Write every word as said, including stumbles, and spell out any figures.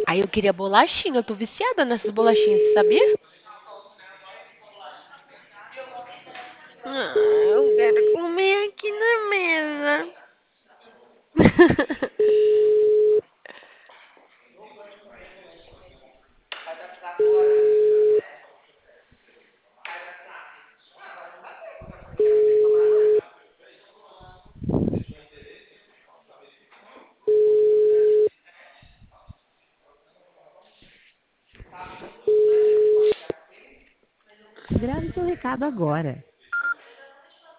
Aí eu queria bolachinha, eu tô viciada nessas bolachinhas, você sabia? Ah, eu quero comer aqui na mesa. Grave seu recado agora.